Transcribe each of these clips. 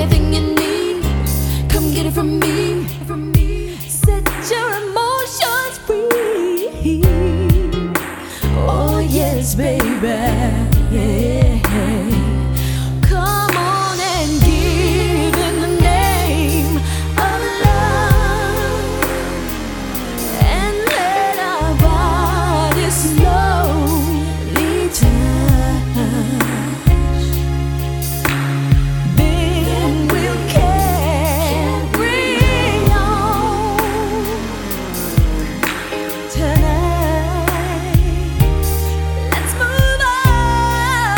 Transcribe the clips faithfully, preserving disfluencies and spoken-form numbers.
anything you need, come get it from me. From me. Set your emotions free. Oh yes, baby. Yeah. Come on and give in the name of love, and let our bodies slowly touch. Then we'll carry on tonight. Let's move on.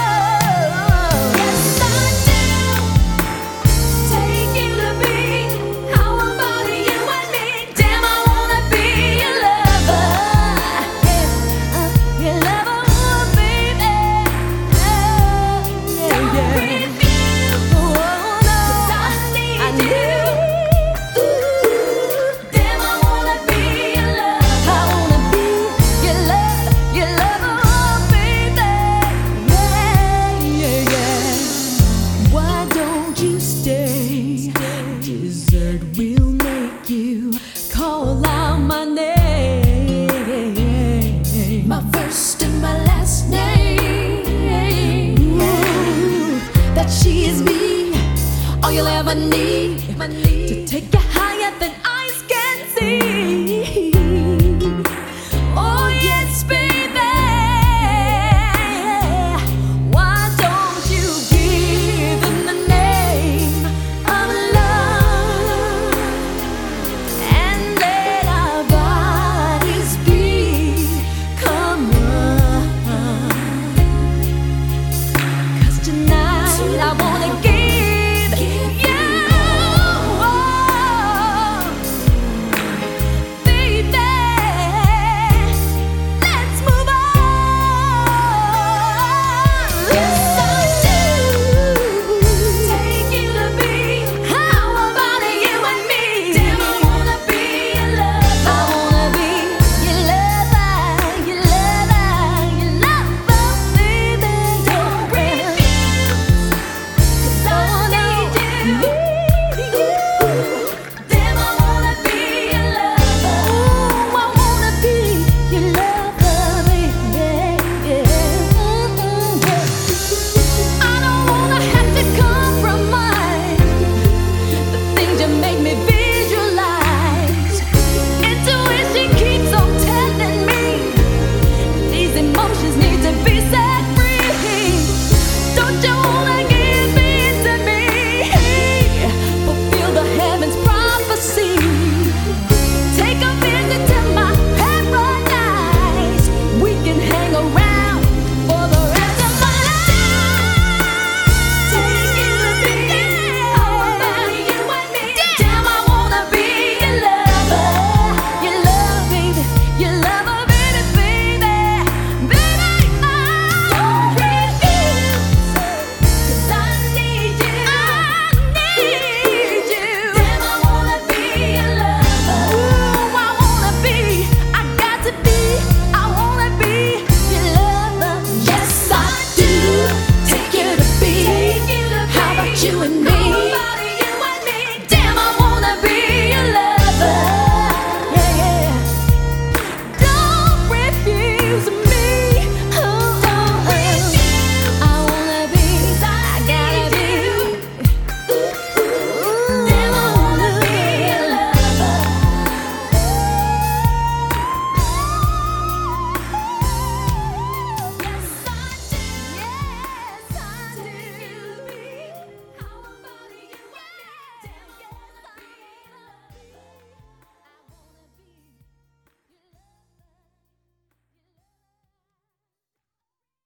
Yes, I do. Take you to be how about you and me? Damn, I wanna be your lover. Yeah, your lover, baby. Yeah, Don't yeah. refuse. Oh no, 'cause I need you. Ooh, damn, I wanna be your lover. I wanna be your lover, your lover, baby. Yeah, yeah, yeah. Why don't you stay? Dessert will make you call out my name, my first and my last name. Ooh, that she is me, all you'll ever need to take you higher than eyes can see.